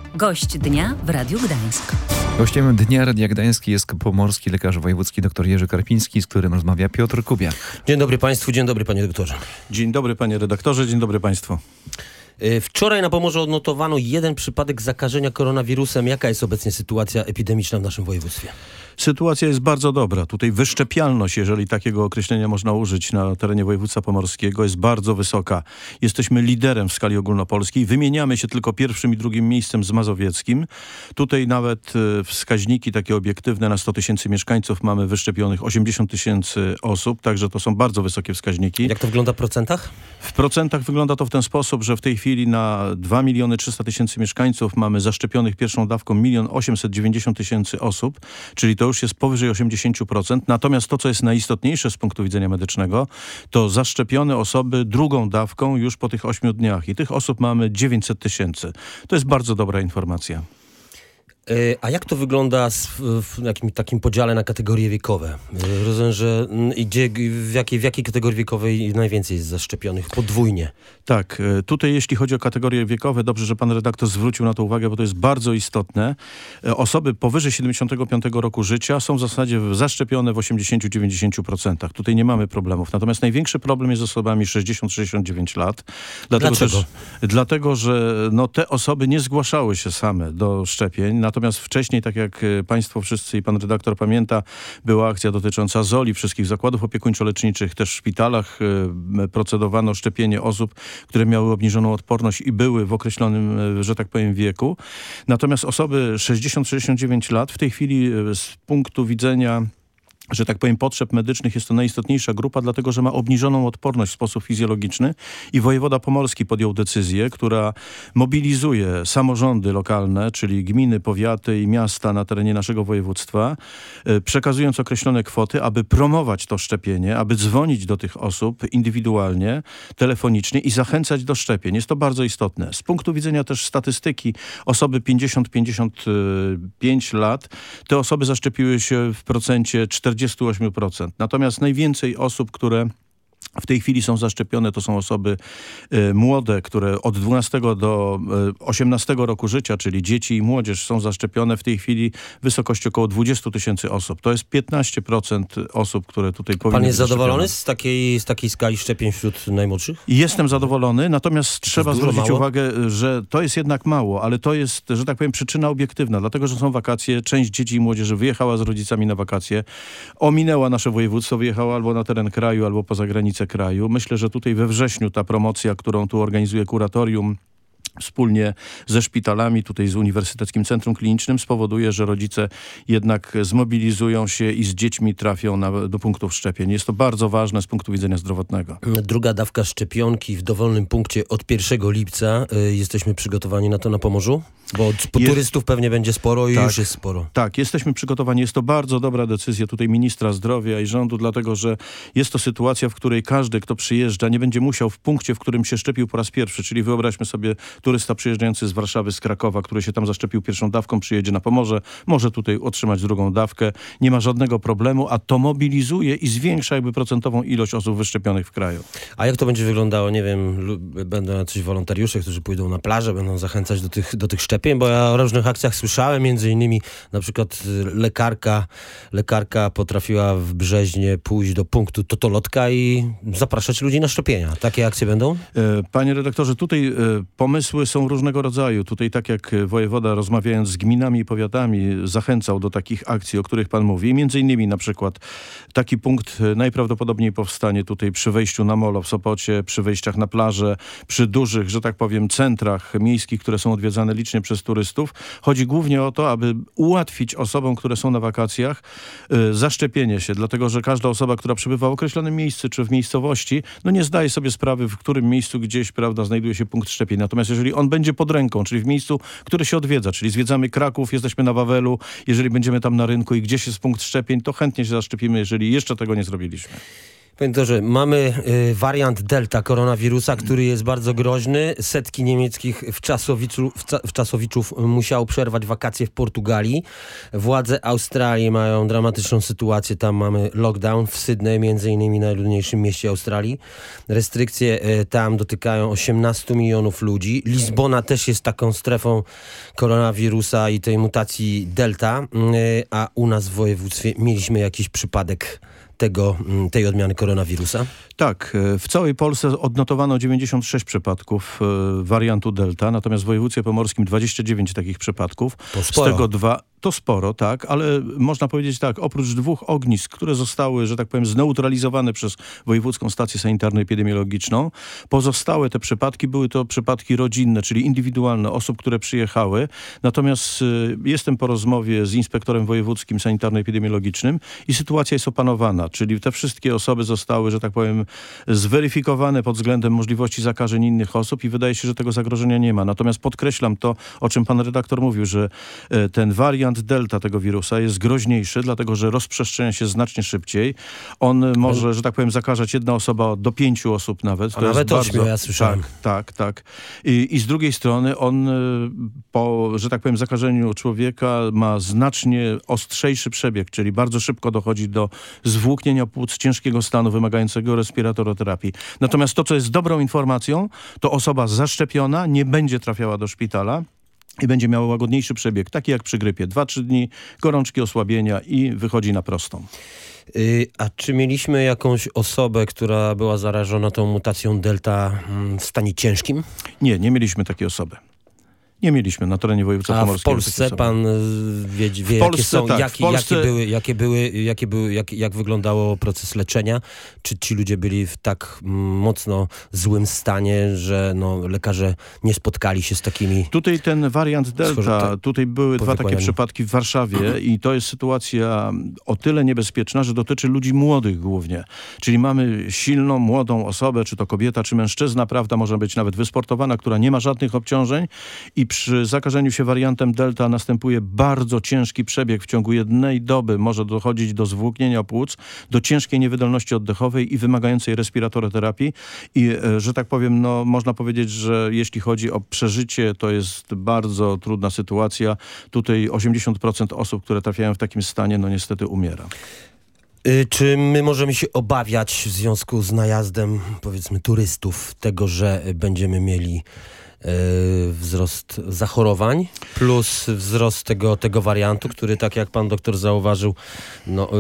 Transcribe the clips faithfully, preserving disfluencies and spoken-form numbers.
Gość dnia w Radiu Gdańsk. Gościem Dnia Radia Gdańsk jest pomorski lekarz wojewódzki dr Jerzy Karpiński, z którym rozmawia Piotr Kubiak. Dzień dobry Państwu, dzień dobry Panie Doktorze. Dzień dobry Panie Redaktorze, dzień dobry Państwu. Wczoraj na Pomorzu odnotowano jeden przypadek zakażenia koronawirusem. Jaka jest obecnie sytuacja epidemiczna w naszym województwie? Sytuacja jest bardzo dobra. Tutaj wyszczepialność, jeżeli takiego określenia można użyć na terenie województwa pomorskiego, jest bardzo wysoka. Jesteśmy liderem w skali ogólnopolskiej. Wymieniamy się tylko pierwszym i drugim miejscem z mazowieckim. Tutaj nawet wskaźniki takie obiektywne na sto tysięcy mieszkańców mamy wyszczepionych osiemdziesiąt tysięcy osób, także to są bardzo wysokie wskaźniki. Jak to wygląda w procentach? W procentach wygląda to w ten sposób, że w tej chwili na dwa miliony trzysta tysięcy mieszkańców mamy zaszczepionych pierwszą dawką milion osiemset dziewięćdziesiąt tysięcy osób, czyli to już jest powyżej osiemdziesiąt procent. Natomiast to, co jest najistotniejsze z punktu widzenia medycznego, to zaszczepione osoby drugą dawką już po tych ośmiu dniach. I tych osób mamy dziewięćset tysięcy. To jest bardzo dobra informacja. A jak to wygląda z, w jakimś takim podziale na kategorie wiekowe? Rozumiem, że gdzie, w, jakiej, w jakiej kategorii wiekowej najwięcej jest zaszczepionych? Podwójnie. Tak, tutaj jeśli chodzi o kategorie wiekowe, dobrze, że pan redaktor zwrócił na to uwagę, bo to jest bardzo istotne. Osoby powyżej siedemdziesiątego piątego roku życia są w zasadzie zaszczepione w osiemdziesiąt do dziewięćdziesięciu procent. Tutaj nie mamy problemów. Natomiast największy problem jest z osobami sześćdziesiąt do sześćdziesięciu dziewięciu lat. Dlatego Dlaczego? Też, dlatego, że no, te osoby nie zgłaszały się same do szczepień. Natomiast wcześniej, tak jak Państwo wszyscy i pan redaktor pamięta, była akcja dotycząca zoli, wszystkich zakładów opiekuńczo-leczniczych, też w szpitalach procedowano szczepienie osób, które miały obniżoną odporność i były w określonym, że tak powiem, wieku. Natomiast osoby sześćdziesiąt do sześćdziesięciu dziewięciu lat w tej chwili z punktu widzenia, że tak powiem, potrzeb medycznych jest to najistotniejsza grupa, dlatego że ma obniżoną odporność w sposób fizjologiczny i wojewoda pomorski podjął decyzję, która mobilizuje samorządy lokalne, czyli gminy, powiaty i miasta na terenie naszego województwa, przekazując określone kwoty, aby promować to szczepienie, aby dzwonić do tych osób indywidualnie, telefonicznie i zachęcać do szczepień. Jest to bardzo istotne. Z punktu widzenia też statystyki osoby pięćdziesiąt do pięćdziesięciu pięciu lat, te osoby zaszczepiły się w procencie czterdzieści do ośmiu procent. Natomiast najwięcej osób, które w tej chwili są zaszczepione, to są osoby y, młode, które od dwunastego do osiemnastego roku życia, czyli dzieci i młodzież są zaszczepione w tej chwili w wysokości około dwudziestu tysięcy osób. To jest piętnaście procent osób, które tutaj powinny Pan być jest zadowolony zaszczepione. z takiej, z takiej skali szczepień wśród najmłodszych? Jestem zadowolony, natomiast trzeba dużo, zwrócić mało? uwagę, że to jest jednak mało, ale to jest, że tak powiem, przyczyna obiektywna, dlatego że są wakacje, część dzieci i młodzieży wyjechała z rodzicami na wakacje, ominęła nasze województwo, wyjechała albo na teren kraju, albo poza granicę kraju. Myślę, że tutaj we wrześniu ta promocja, którą tu organizuje kuratorium wspólnie ze szpitalami, tutaj z Uniwersyteckim Centrum Klinicznym, spowoduje, że rodzice jednak zmobilizują się i z dziećmi trafią na, do punktów szczepień. Jest to bardzo ważne z punktu widzenia zdrowotnego. Druga dawka szczepionki w dowolnym punkcie od pierwszego lipca. Y, jesteśmy przygotowani na to na Pomorzu? Bo od, po jest, turystów pewnie będzie sporo i tak, już jest sporo. Tak, jesteśmy przygotowani. Jest to bardzo dobra decyzja tutaj ministra zdrowia i rządu, dlatego że jest to sytuacja, w której każdy, kto przyjeżdża, nie będzie musiał w punkcie, w którym się szczepił po raz pierwszy. Czyli wyobraźmy sobie turysta przyjeżdżający z Warszawy, z Krakowa, który się tam zaszczepił pierwszą dawką, przyjedzie na Pomorze, może tutaj otrzymać drugą dawkę. Nie ma żadnego problemu, a to mobilizuje i zwiększa jakby procentową ilość osób wyszczepionych w kraju. A jak to będzie wyglądało? Nie wiem, będą jacyś wolontariusze, którzy pójdą na plażę, będą zachęcać do tych, do tych szczepień, bo ja o różnych akcjach słyszałem, między innymi na przykład lekarka, lekarka potrafiła w Brzeźnie pójść do punktu totolotka i zapraszać ludzi na szczepienia. Takie akcje będą? Panie redaktorze, tutaj pomysły są różnego rodzaju. Tutaj tak jak wojewoda, rozmawiając z gminami i powiatami, zachęcał do takich akcji, o których pan mówi. Między innymi na przykład taki punkt najprawdopodobniej powstanie tutaj przy wejściu na molo w Sopocie, przy wejściach na plażę, przy dużych, że tak powiem, centrach miejskich, które są odwiedzane licznie przez turystów. Chodzi głównie o to, aby ułatwić osobom, które są na wakacjach, y, zaszczepienie się, dlatego że każda osoba, która przebywa w określonym miejscu czy w miejscowości, no nie zdaje sobie sprawy, w którym miejscu gdzieś, prawda, znajduje się punkt szczepień. Natomiast jeżeli on będzie pod ręką, czyli w miejscu, które się odwiedza, czyli zwiedzamy Kraków, jesteśmy na Wawelu, jeżeli będziemy tam na rynku i gdzieś jest punkt szczepień, to chętnie się zaszczepimy, jeżeli jeszcze tego nie zrobiliśmy. Panie doktorze, mamy y, wariant Delta koronawirusa, który jest bardzo groźny. Setki niemieckich wczasowiczu, wca, wczasowiczów musiało przerwać wakacje w Portugalii. Władze Australii mają dramatyczną sytuację. Tam mamy lockdown w Sydney, między innymi najludniejszym mieście Australii. Restrykcje y, tam dotykają osiemnastu milionów ludzi. Lizbona też jest taką strefą koronawirusa i tej mutacji Delta, y, a u nas w województwie mieliśmy jakiś przypadek tego, tej odmiany koronawirusa? Tak, w całej Polsce odnotowano dziewięćdziesiąt sześć przypadków wariantu Delta, natomiast w województwie pomorskim dwadzieścia dziewięć takich przypadków. To sporo. Z tego dwa, to sporo, tak, ale można powiedzieć tak, oprócz dwóch ognisk, które zostały, że tak powiem, zneutralizowane przez Wojewódzką Stację Sanitarno-Epidemiologiczną, pozostałe te przypadki były to przypadki rodzinne, czyli indywidualne osób, które przyjechały. Natomiast y, jestem po rozmowie z inspektorem wojewódzkim sanitarno-epidemiologicznym i sytuacja jest opanowana, czyli te wszystkie osoby zostały, że tak powiem, zweryfikowane pod względem możliwości zakażeń innych osób i wydaje się, że tego zagrożenia nie ma. Natomiast podkreślam to, o czym pan redaktor mówił, że y, ten wariant Delta tego wirusa jest groźniejszy, dlatego że rozprzestrzenia się znacznie szybciej. On może, że tak powiem, zakażać jedna osoba do pięciu osób nawet. A nawet ośmiu, bardzo... ja słyszałem. Tak, tak, tak. I, I z drugiej strony on po, że tak powiem, zakażeniu człowieka ma znacznie ostrzejszy przebieg, czyli bardzo szybko dochodzi do zwłóknienia płuc ciężkiego stanu wymagającego respiratoroterapii. Natomiast to, co jest dobrą informacją, to osoba zaszczepiona nie będzie trafiała do szpitala i będzie miała łagodniejszy przebieg, taki jak przy grypie. Dwa, trzy dni, gorączki, osłabienia i wychodzi na prostą. Yy, a czy mieliśmy jakąś osobę, która była zarażona tą mutacją Delta w stanie ciężkim? Nie, nie mieliśmy takiej osoby. Nie mieliśmy na terenie województwa A pomorskiego. w Polsce pan wie, wie w Polsce, jakie są, tak, jakie, Polsce... jakie były, jakie były, jakie były jak, jak wyglądało proces leczenia? Czy ci ludzie byli w tak mocno złym stanie, że no, lekarze nie spotkali się z takimi... Tutaj ten wariant Delta, tutaj były dwa takie przypadki w Warszawie i to jest sytuacja o tyle niebezpieczna, że dotyczy ludzi młodych głównie. Czyli mamy silną, młodą osobę, czy to kobieta, czy mężczyzna, prawda, może być nawet wysportowana, która nie ma żadnych obciążeń i przy zakażeniu się wariantem Delta następuje bardzo ciężki przebieg. W ciągu jednej doby może dochodzić do zwłóknienia płuc, do ciężkiej niewydolności oddechowej i wymagającej respiratoroterapii. I, że tak powiem, no, można powiedzieć, że jeśli chodzi o przeżycie, to jest bardzo trudna sytuacja. Tutaj osiemdziesiąt procent osób, które trafiają w takim stanie, no niestety umiera. Y, czy my możemy się obawiać w związku z najazdem, powiedzmy, turystów tego, że będziemy mieli wzrost zachorowań plus wzrost tego, tego wariantu, który, tak jak pan doktor zauważył, no,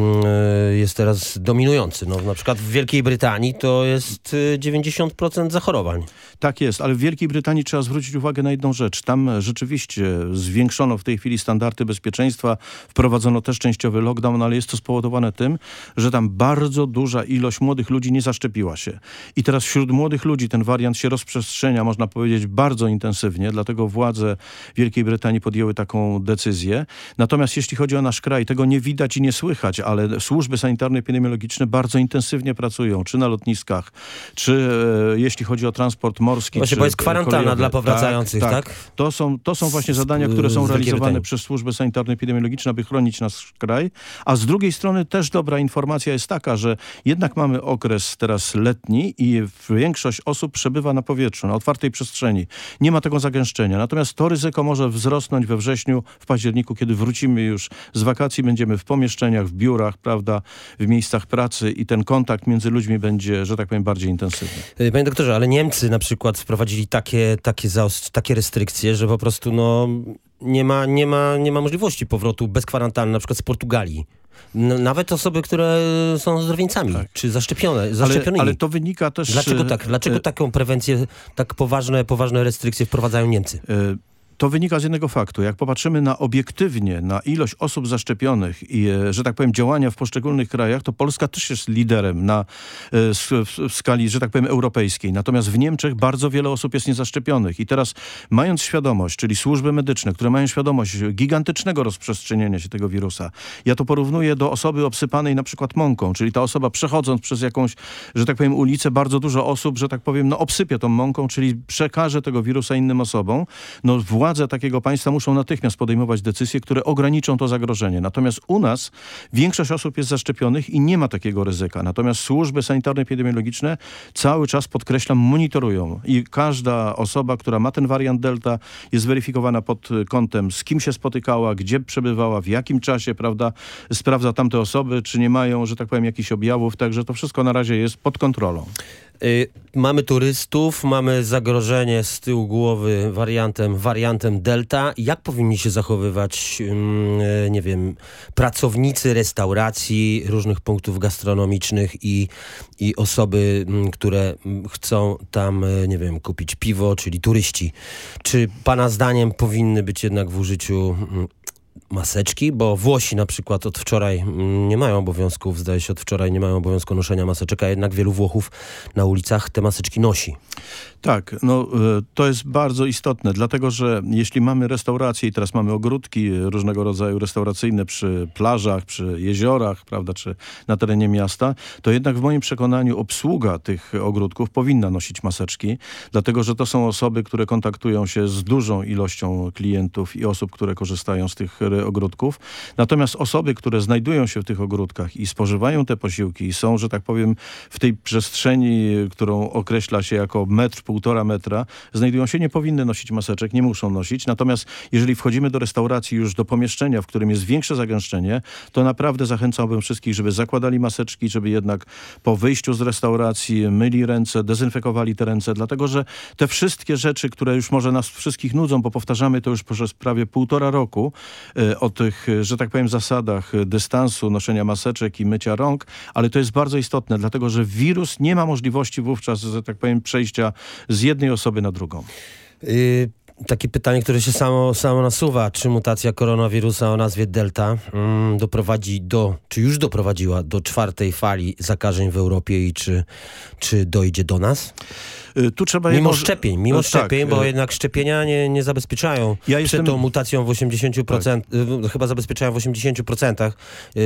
yy, jest teraz dominujący. No, na przykład w Wielkiej Brytanii to jest dziewięćdziesiąt procent zachorowań. Tak jest, ale w Wielkiej Brytanii trzeba zwrócić uwagę na jedną rzecz. Tam rzeczywiście zwiększono w tej chwili standardy bezpieczeństwa, wprowadzono też częściowy lockdown, ale jest to spowodowane tym, że tam bardzo duża ilość młodych ludzi nie zaszczepiła się. I teraz wśród młodych ludzi ten wariant się rozprzestrzenia, można powiedzieć, bardzo intensywnie, dlatego władze Wielkiej Brytanii podjęły taką decyzję. Natomiast jeśli chodzi o nasz kraj, tego nie widać i nie słychać, ale służby sanitarno-epidemiologiczne bardzo intensywnie pracują, czy na lotniskach, czy e, jeśli chodzi o transport morski. Właśnie, czy bo jest kwarantanna kolejowy. dla powracających, tak? tak? tak. To, są, to są właśnie zadania, które są realizowane przez służby sanitarno-epidemiologiczne, aby chronić nasz kraj. A z drugiej strony też dobra informacja jest taka, że jednak mamy okres teraz letni i większość osób przebywa na powietrzu, na otwartej przestrzeni. Nie ma tego zagęszczenia. Natomiast to ryzyko może wzrosnąć we wrześniu, w październiku, kiedy wrócimy już z wakacji, będziemy w pomieszczeniach, w biurach, prawda, w miejscach pracy i ten kontakt między ludźmi będzie, że tak powiem, bardziej intensywny. Panie doktorze, ale Niemcy na przykład wprowadzili takie, takie, zaost- takie restrykcje, że po prostu no, nie ma, nie ma, nie ma możliwości powrotu bez kwarantanny, na przykład z Portugalii. Nawet osoby, które są zdrowieńcami, tak. czy zaszczepione, zaszczepionymi. Ale, ale to wynika też... Dlaczego tak? Dlaczego e, taką prewencję, tak poważne, poważne restrykcje wprowadzają Niemcy? E, To wynika z jednego faktu. Jak popatrzymy na obiektywnie, na ilość osób zaszczepionych i, że tak powiem, działania w poszczególnych krajach, to Polska też jest liderem na w, w skali, że tak powiem, europejskiej. Natomiast w Niemczech bardzo wiele osób jest niezaszczepionych. I teraz, mając świadomość, czyli służby medyczne, które mają świadomość gigantycznego rozprzestrzeniania się tego wirusa, ja to porównuję do osoby obsypanej na przykład mąką, czyli ta osoba przechodząc przez jakąś, że tak powiem, ulicę, bardzo dużo osób, że tak powiem, no obsypie tą mąką, czyli przekaże tego wirusa innym osobom. No władze władze takiego państwa muszą natychmiast podejmować decyzje, które ograniczą to zagrożenie. Natomiast u nas większość osób jest zaszczepionych i nie ma takiego ryzyka. Natomiast służby sanitarno-epidemiologiczne cały czas, podkreślam, monitorują i każda osoba, która ma ten wariant Delta, jest weryfikowana pod kątem, z kim się spotykała, gdzie przebywała, w jakim czasie, prawda, sprawdza tamte osoby, czy nie mają, że tak powiem, jakichś objawów, także to wszystko na razie jest pod kontrolą. Y, mamy turystów, mamy zagrożenie z tyłu głowy wariantem, wariantem Delta. Jak powinni się zachowywać, y, nie wiem, pracownicy restauracji, różnych punktów gastronomicznych i, i osoby, y, które chcą tam, y, nie wiem, kupić piwo, czyli turyści? Czy pana zdaniem powinny być jednak w użyciu y, maseczki, bo Włosi na przykład od wczoraj nie mają obowiązków, zdaje się od wczoraj nie mają obowiązku noszenia maseczek, a jednak wielu Włochów na ulicach te maseczki nosi. Tak, no to jest bardzo istotne, dlatego że jeśli mamy restauracje i teraz mamy ogródki różnego rodzaju restauracyjne przy plażach, przy jeziorach, prawda, czy na terenie miasta, to jednak w moim przekonaniu obsługa tych ogródków powinna nosić maseczki, dlatego że to są osoby, które kontaktują się z dużą ilością klientów i osób, które korzystają z tych ogródków. Natomiast osoby, które znajdują się w tych ogródkach i spożywają te posiłki i są, że tak powiem, w tej przestrzeni, którą określa się jako metr, półtora metra, znajdują się, nie powinny nosić maseczek, nie muszą nosić. Natomiast jeżeli wchodzimy do restauracji, już do pomieszczenia, w którym jest większe zagęszczenie, to naprawdę zachęcałbym wszystkich, żeby zakładali maseczki, żeby jednak po wyjściu z restauracji myli ręce, dezynfekowali te ręce, dlatego że te wszystkie rzeczy, które już może nas wszystkich nudzą, bo powtarzamy to już przez prawie półtora roku, o tych, że tak powiem, zasadach dystansu, noszenia maseczek i mycia rąk, ale to jest bardzo istotne, dlatego że wirus nie ma możliwości wówczas, że tak powiem, przejścia z jednej osoby na drugą. Y- Takie pytanie, które się samo, samo nasuwa. Czy mutacja koronawirusa o nazwie Delta mm, doprowadzi do, czy już doprowadziła do czwartej fali zakażeń w Europie i czy, czy dojdzie do nas? Tu trzeba mimo jedno... szczepień, mimo no, szczepień, tak. bo jednak szczepienia nie, nie zabezpieczają ja przed jestem... tą mutacją w osiemdziesięciu procent, tak. Chyba zabezpieczają w osiemdziesięciu procentach yy,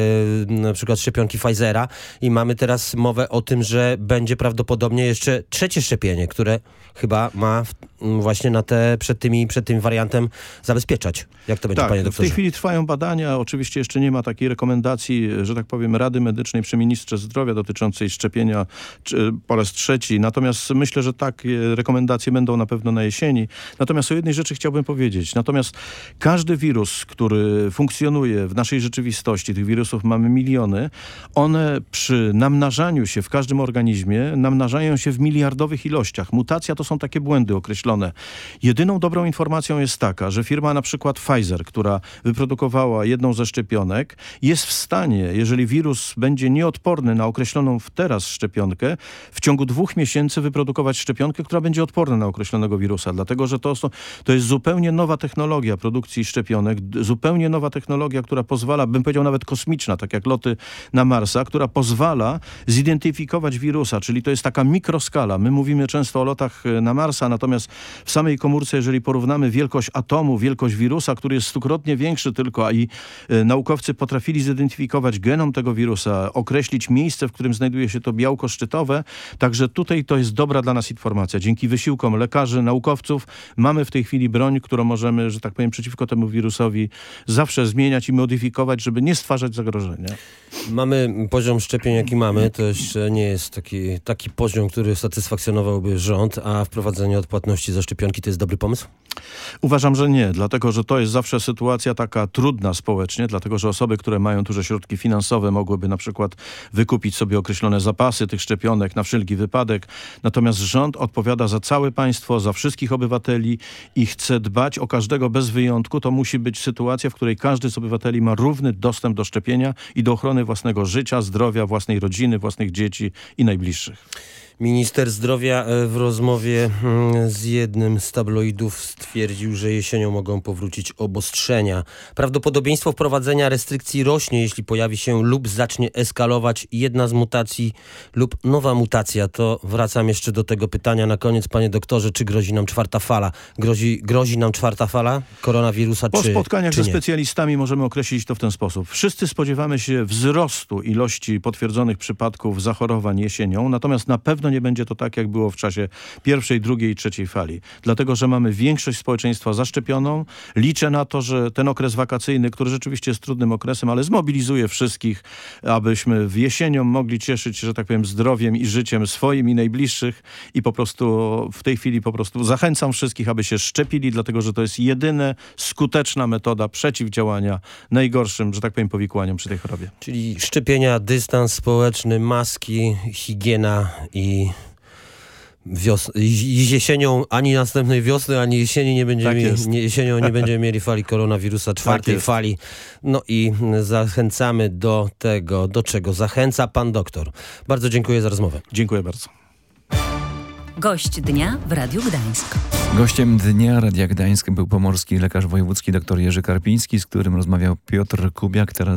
na przykład szczepionki Pfizera i mamy teraz mowę o tym, że będzie prawdopodobnie jeszcze trzecie szczepienie, które chyba ma w, właśnie na te, przed, tymi, przed tym wariantem zabezpieczać. Jak to będzie, tak, panie doktorze? w tej chwili trwają badania. Oczywiście jeszcze nie ma takiej rekomendacji, że tak powiem, Rady Medycznej przy Ministrze Zdrowia dotyczącej szczepienia czy, po raz trzeci. Natomiast myślę, że takie rekomendacje będą na pewno na jesieni. Natomiast o jednej rzeczy chciałbym powiedzieć. Natomiast każdy wirus, który funkcjonuje w naszej rzeczywistości, tych wirusów mamy miliony, one przy namnażaniu się w każdym organizmie namnażają się w miliardowych ilościach. Mutacja to są takie błędy określone. Jedyną dobrą informacją jest taka, że firma na przykład Pfizer, która wyprodukowała jedną ze szczepionek, jest w stanie, jeżeli wirus będzie nieodporny na określoną teraz szczepionkę, w ciągu dwóch miesięcy wyprodukować szczepionkę, która będzie odporna na określonego wirusa. Dlatego, że to, to jest zupełnie nowa technologia produkcji szczepionek, zupełnie nowa technologia, która pozwala, bym powiedział nawet kosmiczna, tak jak loty na Marsa, która pozwala zidentyfikować wirusa, czyli to jest taka mikroskala. My mówimy często o lotach na Marsa, natomiast w samej komórce, jeżeli porównamy wielkość atomu, wielkość wirusa, który jest stukrotnie większy tylko, a i e, naukowcy potrafili zidentyfikować genom tego wirusa, określić miejsce, w którym znajduje się to białko szczytowe, także tutaj to jest dobra dla nas informacja. Dzięki wysiłkom lekarzy, naukowców mamy w tej chwili broń, którą możemy, że tak powiem, przeciwko temu wirusowi zawsze zmieniać i modyfikować, żeby nie stwarzać zagrożenia. Mamy poziom szczepień, jaki mamy. To jeszcze nie jest taki, taki poziom, który satysfakcjonowałby rząd, a wprowadzenie odpłatności za szczepionki to jest dobry pomysł? Uważam, że nie, dlatego, że to jest zawsze sytuacja taka trudna społecznie, dlatego, że osoby, które mają duże środki finansowe, mogłyby na przykład wykupić sobie określone zapasy tych szczepionek na wszelki wypadek. Natomiast rząd odpowiada za całe państwo, za wszystkich obywateli i chce dbać o każdego bez wyjątku. To musi być sytuacja, w której każdy z obywateli ma równy dostęp do szczepienia i do ochrony własnego życia, zdrowia, własnej rodziny, własnych dzieci i najbliższych. Minister zdrowia w rozmowie z jednym z tabloidów stwierdził, że jesienią mogą powrócić obostrzenia. Prawdopodobieństwo wprowadzenia restrykcji rośnie, jeśli pojawi się lub zacznie eskalować jedna z mutacji lub nowa mutacja. To wracam jeszcze do tego pytania na koniec, panie doktorze, czy grozi nam czwarta fala? Grozi, grozi nam czwarta fala koronawirusa, po czy Po spotkaniach czy ze specjalistami możemy określić to w ten sposób. Wszyscy spodziewamy się wzrostu ilości potwierdzonych przypadków zachorowań jesienią, natomiast na pewno nie będzie to tak, jak było w czasie pierwszej, drugiej i trzeciej fali. Dlatego, że mamy większość społeczeństwa zaszczepioną. Liczę na to, że ten okres wakacyjny, który rzeczywiście jest trudnym okresem, ale zmobilizuje wszystkich, abyśmy w jesienią mogli cieszyć się, że tak powiem, zdrowiem i życiem swoim i najbliższych i po prostu w tej chwili po prostu zachęcam wszystkich, aby się szczepili, dlatego, że to jest jedyna skuteczna metoda przeciwdziałania najgorszym, że tak powiem, powikłaniom przy tej chorobie. Czyli szczepienia, dystans społeczny, maski, higiena i Wios- i jesienią, ani następnej wiosny, ani jesieni nie będziemy, Tak nie, jesienią nie będziemy mieli fali koronawirusa, czwartej jest. fali. No i zachęcamy do tego, do czego zachęca pan doktor. Bardzo dziękuję za rozmowę. Dziękuję bardzo. Gość dnia w Radiu Gdańsk. Gościem Dnia Radia Gdańsk był pomorski lekarz wojewódzki dr Jerzy Karpiński, z którym rozmawiał Piotr Kubiak. Teraz